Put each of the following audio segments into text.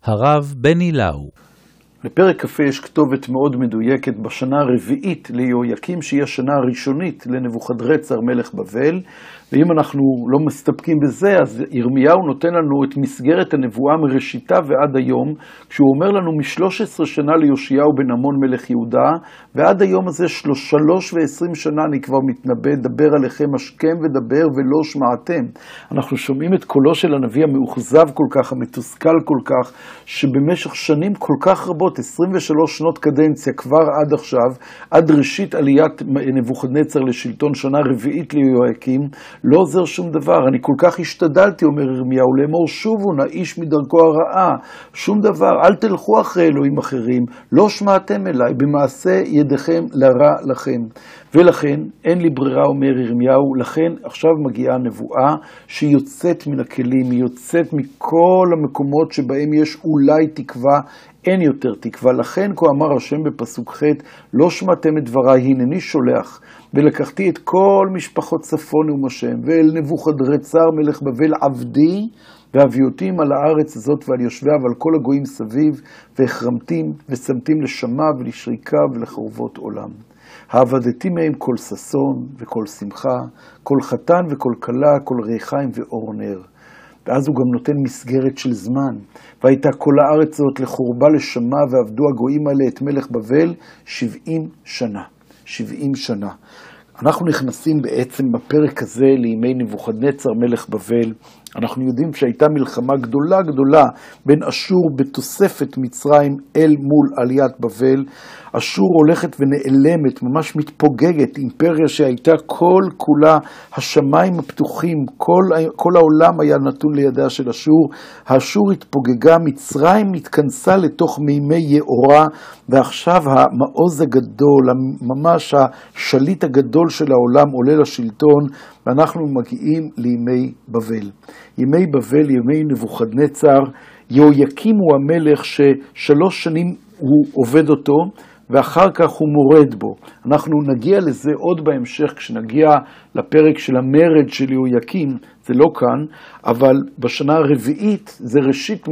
הרב בני לאו. לפרק כ"ה יש כתובת מאוד מדויקת בשנה הרביעית ליהויקים, שהיא השנה הראשונית לנבוכדרצר מלך בבל. ואם אנחנו לא מסתפקים בזה, אז ירמיהו נותן לנו את מסגרת הנבואה מראשיתה ועד היום, כשהוא אומר לנו מ-13 שנה ליאשיהו בן אמון מלך יהודה, ועד היום הזה 320 שנה אני כבר מתנבא, דבר עליכם השכם ודבר ולא שמעתם. אנחנו שומעים את קולו של הנביא המאוכזב כל כך, המתוסכל כל כך, שבמשך שנים כל כך רבות, 23 שנות קדנציה כבר עד עכשיו, עד ראשית עליית נבוכדנצר לשלטון, שנה רביעית ליהויקים, לא עוזר שום דבר. אני כל כך השתדלתי, אומר ירמיהו, לאמור שובו נא איש מדרכו הרעה, שום דבר, אל תלכו אחרי אלוהים אחרים, לא שמעתם אליי, במעשה ידיכם לרע לכם. ולכן אין לי ברירה, אומר ירמיהו, לכן עכשיו מגיעה נבואה שיוצאת מן הכלים, היא יוצאת מכל המקומות שבהם יש אולי תקווה, אין יותר תקווה. לכן כה אמר השם בפסוק ח' לא שמעתם את דבריי, הנני שולח ולקחתי את כל משפחות צפון ומשם ואל נבוכדרצר מלך בבל עבדי, והביאותים על הארץ הזאת ועל יושביה ועל כל הגויים סביב, והחרמתים ושמתים לשמה ולשריקה ולחורבות עולם. העבדתי מהם כל ששון וכל שמחה, כל חתן וכל כלה, כל ריחיים ואור נר. ואז הוא גם נותן מסגרת של זמן. והייתה כל הארץ הזאת לחורבה לשמה, ועבדו הגויים האלה את מלך בבל 70 שנה. 70 שנה. אנחנו נכנסים בעצם בפרק הזה לימי נבוכדנצר מלך בבל. אנחנו יודעים שהייתה מלחמה גדולה גדולה בין אשור בתוספת מצרים אל מול עליית בבל. אשור הולכת ונעלמת, ממש מתפוגגת, אימפריה שהייתה כל כולה השמיים הפתוחים, כל העולם היה נתון לידיה של אשור. האשור התפוגגה, מצרים התכנסה לתוך מימי יאורה, ועכשיו המעוז הגדול, ממש השליט הגדול של העולם עולה לשלטון, ואנחנו מגיעים לימי בבל. ימי בבל, ימי נבוכדנצר, יהויקים הוא המלך ש3 שנים הוא עובד אותו, ואחר כך הוא מורד בו. אנחנו נגיע לזה עוד בהמשך, כשנגיע לפרק של המרד של יהויקים, זה לא כאן, אבל בשנה הרביעית זה ראשית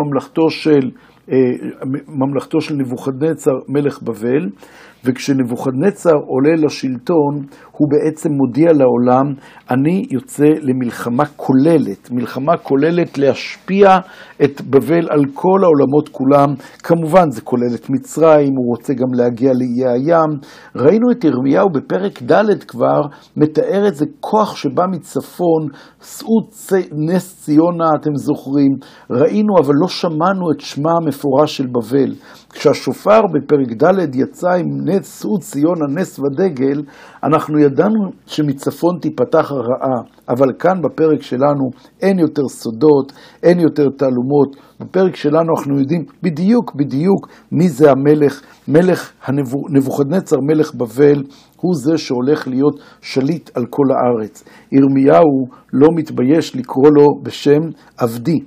ממלכתו של נבוכדנצר מלך בבל, וכשנבוכדנצר עולה לשלטון, הוא בעצם מודיע לעולם, אני יוצא למלחמה כוללת, מלחמה כוללת להשפיע את בבל על כל העולמות כולם. כמובן זה כולל את מצרים, הוא רוצה גם להגיע לאיי הים. ראינו את ירמיהו בפרק ד' כבר, מתאר את זה כוח שבא מצפון, שאו נס ציונה, אתם זוכרים, ראינו אבל לא שמענו את שמה המפורש של בבל. כשהשופר בפרק ד' יצא עם נס שאו ציונה, נס ודגל, אנחנו ידענו שמצפון תיפתח הרעה, אבל כאן בפרק שלנו אין יותר סודות, אין יותר תעלומות. בפרק שלנו אנחנו יודעים בדיוק מי זה המלך, מלך נבוכדנצר מלך בבל, הוא זה שהולך להיות שליט על כל הארץ. ירמיהו לא מתבייש לקרוא לו בשם עבדי.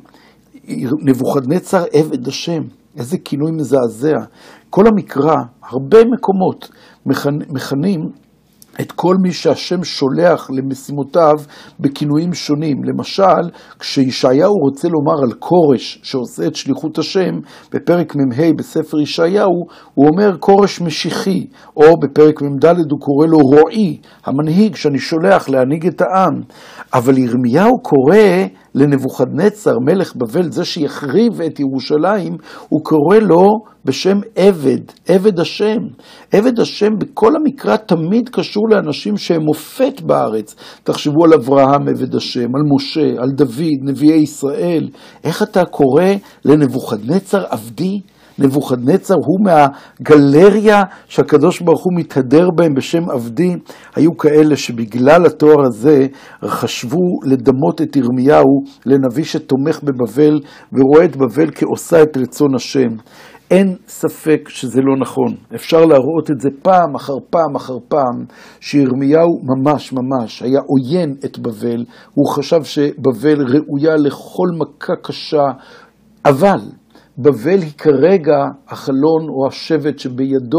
נבוכדנצר עבד השם, איזה כינוי מזעזע. כל המקרא, הרבה מקומות מכנים את כל מי שהשם שולח למשימותיו בכינויים שונים. למשל, כשישעיהו רוצה לומר על קורש שעושה את שליחות השם, בפרק מ"ה בספר ישעיהו, הוא אומר קורש משיחי, או בפרק מ"ד הוא קורא לו רועי, המנהיג שאני שולח להנהיג את העם. אבל ירמיהו קורא לנבוכדנצר מלך בבל, זה שיחריב את ירושלים, הוא קורא לו בשם עבד השם. עבד השם בכל המקרא תמיד קשור לאנשים שהם מופת בארץ. תחשבו על אברהם עבד השם, על משה, על דוד, נביאי ישראל. איך אתה קורא לנבוכדנצר עבדי? נבוכדנצר הוא מהגלריה שהקדוש ברוך הוא מתהדר בהם בשם עבדי. היו כאלה שבגלל התואר הזה חשבו לדמות את ירמיהו לנביא שתומך בבבל ורואה את בבל כעושה את רצון השם. אין ספק שזה לא נכון. אפשר להראות את זה פעם אחר פעם אחר פעם, שירמיהו ממש היה עוין את בבל. הוא חשב שבבל ראויה לכל מכה קשה, אבל בבל היא כרגע החלון או השבט שבידו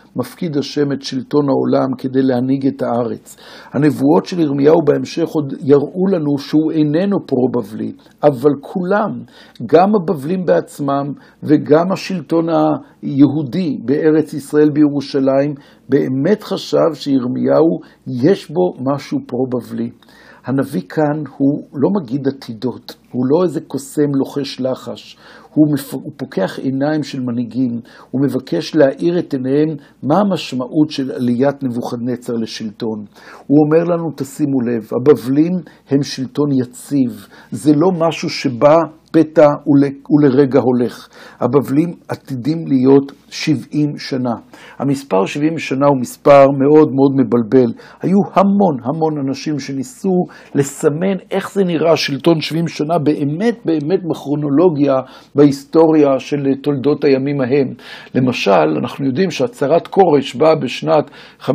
מפקיד השם את שלטון העולם כדי להנהיג את הארץ. הנבואות של ירמיהו בהמשך עוד יראו לנו שהוא איננו פרו-בבלי, אבל כולם, גם הבבלים בעצמם וגם השלטון היהודי בארץ ישראל בירושלים, באמת חשב שירמיהו יש בו משהו פרו-בבלי. הנביא כאן הוא לא מגיד עתידות, הוא לא איזה קוסם לוחש לחש, הוא פוקח עיניים של מנהיגים, הוא מבקש להאיר את עיניהם מה המשמעות של עליית נבוכדנצר לשלטון. הוא אומר לנו, תשימו לב, הבבלים הם שלטון יציב, זה לא משהו שבא פתע ולרגע הולך. הבבלים עתידים להיות 70 שנה. המספר 70 שנה הוא מספר מאוד מאוד מבלבל. היו המון אנשים שניסו לסמן איך זה נראה שלטון 70 שנה באמת בכרונולוגיה בהיסטוריה של תולדות הימים ההם. למשל, אנחנו יודעים שהצהרת כורש באה בשנת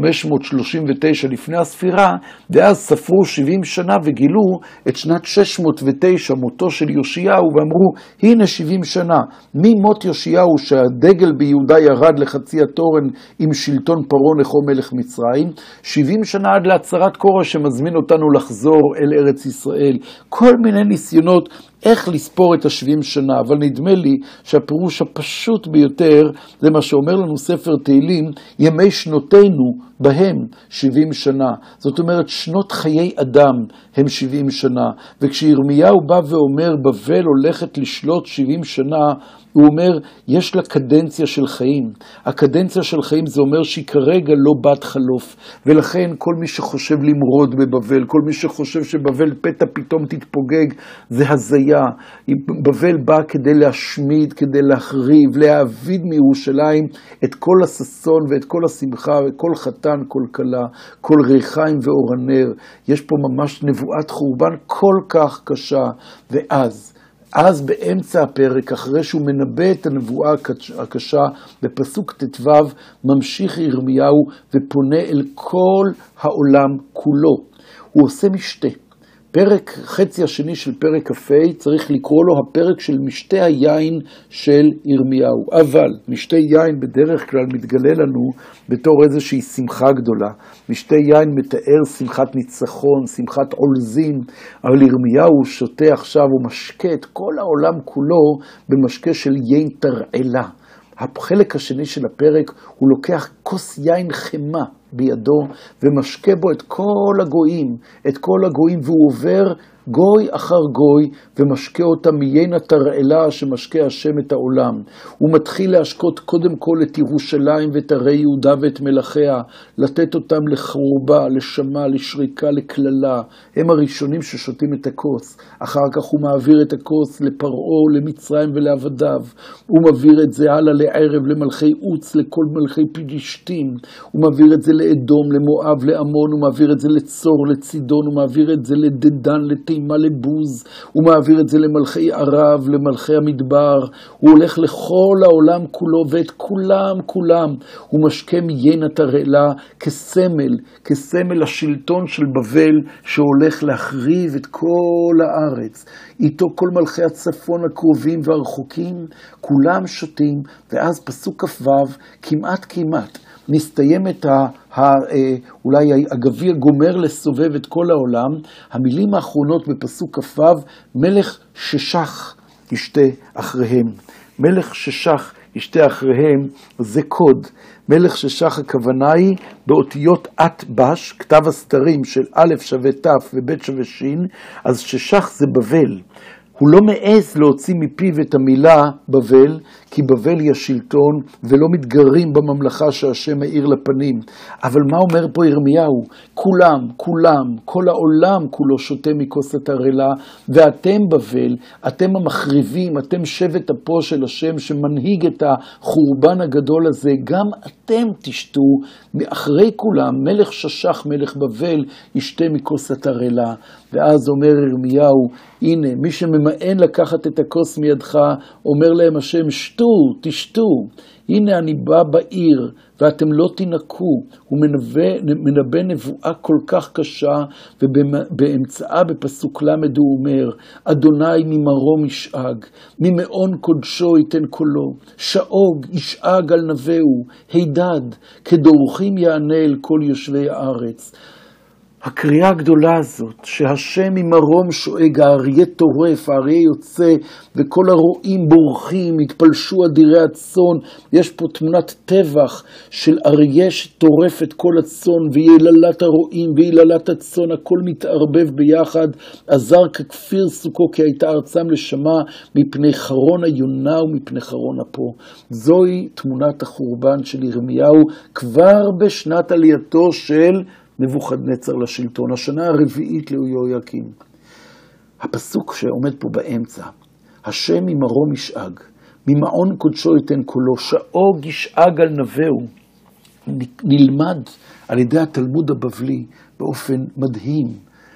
539 לפני הספירה, ואז ספרו 70 שנה וגילו את שנת 609, מותו של יאשיהו, ואמרו, הנה 70 שנה, ממות יאשיהו שהדגל ביהודה ירד לחצי התורן עם שלטון פרעה נכו מלך מצרים, 70 שנה עד להצהרת כורש שמזמין אותנו לחזור אל ארץ ישראל. כל מיני ניסיונות איך לספור את ה-70 שנה, אבל נדמה לי שהפירוש הפשוט ביותר זה מה שאומר לנו ספר תהילים, ימי שנותינו בהם 70 שנה. זאת אומרת, שנות חיי אדם הם 70 שנה. וכשירמיהו בא ואומר, בבל הולכת לשלוט 70 שנה, הוא אומר, יש לה קדנציה של חיים. הקדנציה של חיים זה אומר שהיא כרגע לא בת חלוף. ולכן כל מי שחושב למרוד בבבל, כל מי שחושב שבבל פתע פתאום תתפוגג, זה הזיה. בבל בא כדי להשמיד, כדי להחריב, להעביד מירושלים את כל הששון ואת כל השמחה, וכל חתן, כל כלה, כל ריחיים ואורנר. יש פה ממש נבואת חורבן כל כך קשה. אז באמצע הפרק, אחרי שהוא מנבא את הנבואה הקשה, בפסוק ט"ו, ממשיך ירמיהו ופונה אל כל העולם כולו. הוא עושה משתה. חצי השני של פרק כ"ה צריך לקרוא לו הפרק של משתה היין של ירמיהו. אבל משתה יין בדרך כלל מתגלה לנו בתור איזושהי שמחה גדולה. משתה יין מתאר שמחת ניצחון, שמחת עולזים, אבל ירמיהו שותה עכשיו, הוא משקה את כל העולם כולו במשקה של יין תרעלה. החלק השני של הפרק הוא לוקח כוס יין חמה בידו ומשקה בו את כל הגויים, והוא עובר גוי אחר גוי ומשקה אותם מיין התרעלה שמשקה השם את העולם. הוא מתחיל להשקות קודם כל את ירושלים ואת ערי יהודה ואת מלכיה, לתת אותם לחורבה, לשמה, לשריקה, לכללה. הם הראשונים ששותים את הכוס. אחר כך הוא מעביר את הכוס לפרעה, למצרים ולעבדיו. הוא מעביר את זה הלאה לערב למלכי עוץ, לכל מלכי פלישתים. הוא מעביר את זה לאדום, למואב, לעמון. הוא מעביר את זה לצור, לצידון. הוא מעביר את זה לדדן, לתימה, לבוז. הוא מעביר את זה למלכי ערב, למלכי המדבר. הוא הולך לכל העולם כולו, ואת כולם הוא משקה מיין התרעלה כסמל השלטון של בבל שהולך להחריב את כל הארץ. איתו כל מלכי הצפון הקרובים והרחוקים, כולם שותים, ואז פסוק כ"ו כמעט מסתיימת אולי הגביע גומר לסובב את כל העולם. המילים האחרונות בפסוק כ"ו, מלך ששח ישתה אחריהם. מלך ששח ישתה אחריהם זה קוד. מלך ששח הכוונה היא באותיות בש, כתב הסתרים של א' שווה ת' וב' שווה ש', אז ששח זה בבל. הוא לא מעז להוציא מפיו את המילה בבל, כי בבל היא השלטון ולא מתגרים בממלכה שהשם מאיר לפנים. אבל מה אומר פה ירמיהו? כולם, כל העולם כולו שותה מכוס התרעלה, ואתם בבל, אתם המחריבים, אתם שבט אפו של השם שמנהיג את החורבן הגדול הזה, גם אתם תשתו, מאחרי כולם, מלך ששח, מלך בבל, ישתה מכוס התרעלה. ואז אומר ירמיהו, הנה, מי שממאן לקחת את הכוס מידך, אומר להם השם, תשתו. הנה אני בא בעיר, ואתם לא תינקו. הוא מנבא נבואה כל כך קשה, ובאמצעה בפסוק למד הוא אומר, אדוני ממרום ישאג, ממעון קודשו ייתן קולו, שאוג ישאג על נבאו, הידד, כדורכים יענה אל כל יושבי הארץ. הקריאה הגדולה הזאת, שהשם ממרום שואג, האריה טורף, האריה יוצא, וכל הרועים בורחים, התפלשו אדירי הצאן. יש פה תמונת טבח של אריה שטורף את כל הצאן, ויללת הרועים ויללת הצאן, הכל מתערבב ביחד. עזר ככפיר סוכו, כי הייתה ארצם לשמה, מפני חרון היונה ומפני חרון אפו. זוהי תמונת החורבן של ירמיהו, כבר בשנת עלייתו של נבוכדנצר לשלטון, השנה הרביעית ליהויקים. הפסוק שעומד פה באמצע, השם ממרום ישאג, ממעון קודשו ייתן קולו, שאוג ישאג על נבאו, נלמד על ידי התלמוד הבבלי באופן מדהים.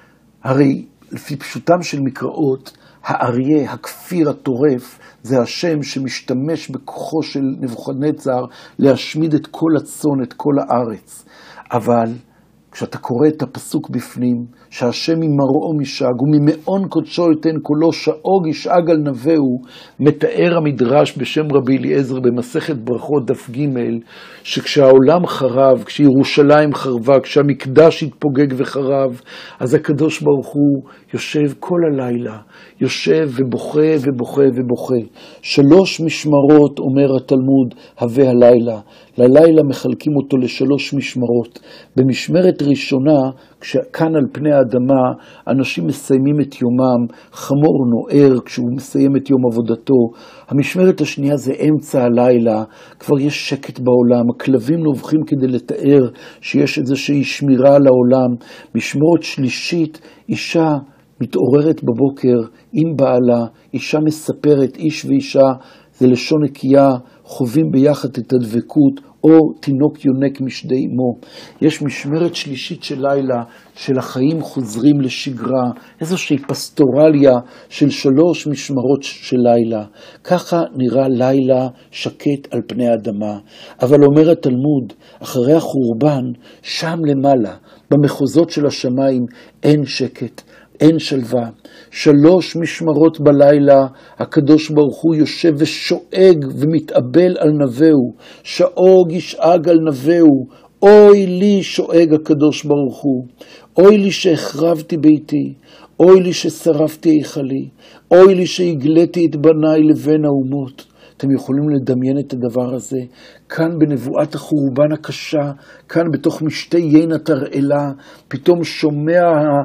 הרי לפי פשוטם של מקראות, האריה, הכפיר הטורף, זה השם שמשתמש בכוחו של נבוכדנצר להשמיד את כל הצאן, את כל הארץ. אבל כשאתה קורא את הפסוק בפנים, שהשם ממרום ישאג וממעון קודשו ייתן קולו, שאוג ישאג על נבאו, מתאר המדרש בשם רבי אליעזר במסכת ברכות דף ג', שכשהעולם חרב, כשירושלים חרבה, כשהמקדש התפוגג וחרב, אז הקדוש ברוך הוא יושב כל הלילה, יושב ובוכה ובוכה ובוכה. 3 משמרות, אומר התלמוד, הווה הלילה. ללילה מחלקים אותו ל3 משמרות. במשמרת ראשונה, כשכאן על פני האדמה, אנשים מסיימים את יומם, חמור נוער כשהוא מסיים את יום עבודתו. המשמרת השנייה זה אמצע הלילה, כבר יש שקט בעולם, הכלבים נובחים כדי לתאר שיש איזושהי שמירה על העולם. משמרת שלישית, אישה מתעוררת בבוקר עם בעלה, אישה מספרת, איש ואישה, זה לשון נקייה, חווים ביחד את הדבקות, או תינוק יונק משדי אמו. יש משמרת שלישית של לילה, של החיים חוזרים לשגרה, איזושהי פסטורליה של 3 משמרות של לילה. ככה נראה לילה שקט על פני האדמה. אבל אומר התלמוד, אחרי החורבן, שם למעלה, במחוזות של השמיים, אין שקט. אין שלווה. 3 משמרות בלילה, הקדוש ברוך הוא יושב ושואג ומתאבל על נבאו. שאוג ישאג על נבאו. אוי לי, שואג הקדוש ברוך הוא. אוי לי שהחרבתי ביתי. אוי לי ששרפתי היכלי. אוי לי שהגליתי את בניי לבין האומות. אתם יכולים לדמיין את הדבר הזה. כאן בנבואת החורבן הקשה, כאן בתוך משתי יין התרעלה, פתאום שומע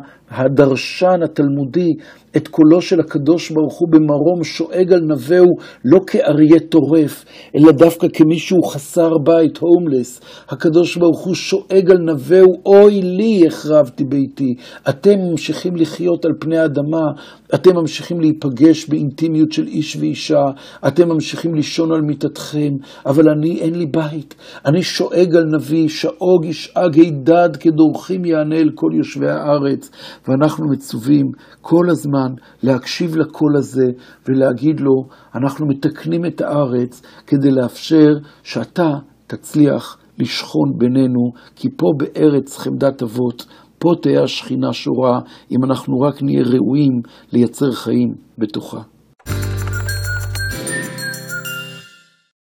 הדרשן התלמודי את קולו של הקדוש ברוך הוא במרום שואג על נבאו, לא כאריה טורף, אלא דווקא כמישהו חסר בית, הומלס. הקדוש ברוך הוא שואג על נבאו, אוי לי החרבתי ביתי. אתם ממשיכים לחיות על פני האדמה, אתם ממשיכים להיפגש באינטימיות של איש ואישה, אתם ממשיכים לישון על מיטתכם, אבל אין לי בית. אני שואג על נביא, שאוג ישאג הידד כדורכים יענה אל כל יושבי הארץ. ואנחנו מצווים כל הזמן להקשיב לקול הזה ולהגיד לו, אנחנו מתקנים את הארץ כדי לאפשר שאתה תצליח לשכון בינינו, כי פה בארץ חמדת אבות, פה תהיה השכינה שורה, אם אנחנו רק נהיה ראויים לייצר חיים בתוכה.